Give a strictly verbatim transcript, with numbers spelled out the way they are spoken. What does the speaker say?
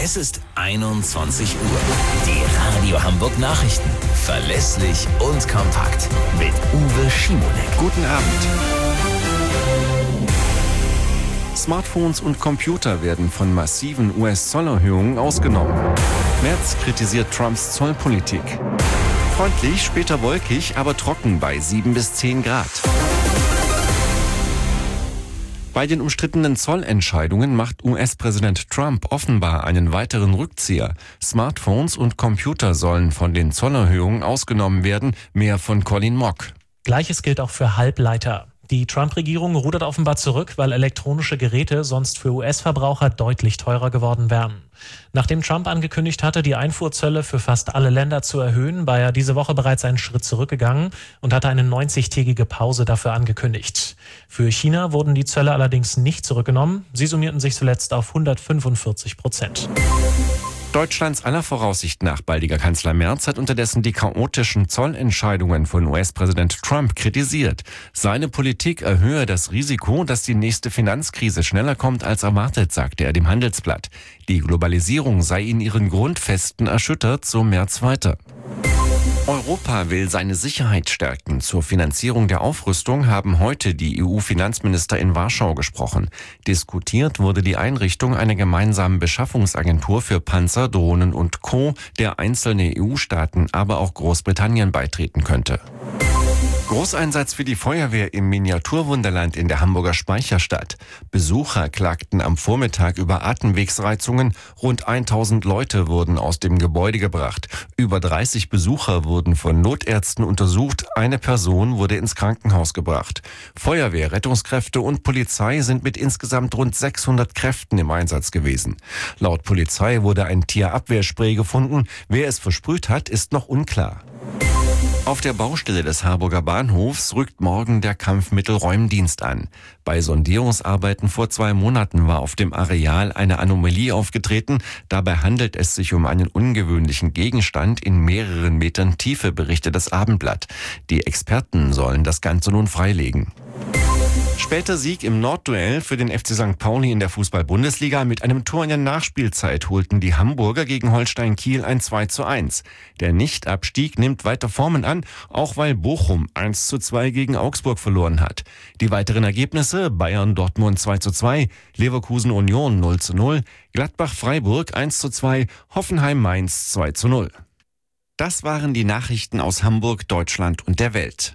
Es ist einundzwanzig Uhr. Die Radio Hamburg Nachrichten. Verlässlich und kompakt. Mit Uwe Schimonek. Guten Abend. Smartphones und Computer werden von massiven U S-Zollerhöhungen ausgenommen. Merz kritisiert Trumps Zollpolitik. Freundlich, später wolkig, aber trocken bei sieben bis zehn Grad. Bei den umstrittenen Zollentscheidungen macht U S-Präsident Trump offenbar einen weiteren Rückzieher. Smartphones und Computer sollen von den Zollerhöhungen ausgenommen werden. Mehr von Colin Mock. Gleiches gilt auch für Halbleiter. Die Trump-Regierung rudert offenbar zurück, weil elektronische Geräte sonst für U S-Verbraucher deutlich teurer geworden wären. Nachdem Trump angekündigt hatte, die Einfuhrzölle für fast alle Länder zu erhöhen, war er diese Woche bereits einen Schritt zurückgegangen und hatte eine neunzigtägige Pause dafür angekündigt. Für China wurden die Zölle allerdings nicht zurückgenommen. Sie summierten sich zuletzt auf hundertfünfundvierzig Prozent. Deutschlands aller Voraussicht nach baldiger Kanzler Merz hat unterdessen die chaotischen Zollentscheidungen von U S-Präsident Trump kritisiert. Seine Politik erhöhe das Risiko, dass die nächste Finanzkrise schneller kommt als erwartet, sagte er dem Handelsblatt. Die Globalisierung sei in ihren Grundfesten erschüttert, so Merz weiter. Europa will seine Sicherheit stärken. Zur Finanzierung der Aufrüstung haben heute die E U-Finanzminister in Warschau gesprochen. Diskutiert wurde die Einrichtung einer gemeinsamen Beschaffungsagentur für Panzer, Drohnen und Co., der einzelne E U-Staaten, aber auch Großbritannien beitreten könnte. Großeinsatz für die Feuerwehr im Miniaturwunderland in der Hamburger Speicherstadt. Besucher klagten am Vormittag über Atemwegsreizungen. Rund tausend Leute wurden aus dem Gebäude gebracht. Über dreißig Besucher wurden von Notärzten untersucht. Eine Person wurde ins Krankenhaus gebracht. Feuerwehr, Rettungskräfte und Polizei sind mit insgesamt rund sechshundert Kräften im Einsatz gewesen. Laut Polizei wurde ein Tierabwehrspray gefunden. Wer es versprüht hat, ist noch unklar. Auf der Baustelle des Harburger Bahnhofs rückt morgen der Kampfmittelräumdienst an. Bei Sondierungsarbeiten vor zwei Monaten war auf dem Areal eine Anomalie aufgetreten. Dabei handelt es sich um einen ungewöhnlichen Gegenstand in mehreren Metern Tiefe, berichtet das Abendblatt. Die Experten sollen das Ganze nun freilegen. Später Sieg im Nordduell für den F C Sankt Pauli in der Fußball-Bundesliga. Mit einem Tor in der Nachspielzeit holten die Hamburger gegen Holstein Kiel ein zwei zu eins. Der Nichtabstieg nimmt weiter Formen an, auch weil Bochum eins zu zwei gegen Augsburg verloren hat. Die weiteren Ergebnisse: Bayern Dortmund zwei zu zwei, Leverkusen Union null zu null, Gladbach Freiburg eins zu zwei, Hoffenheim Mainz zwei zu null. Das waren die Nachrichten aus Hamburg, Deutschland und der Welt.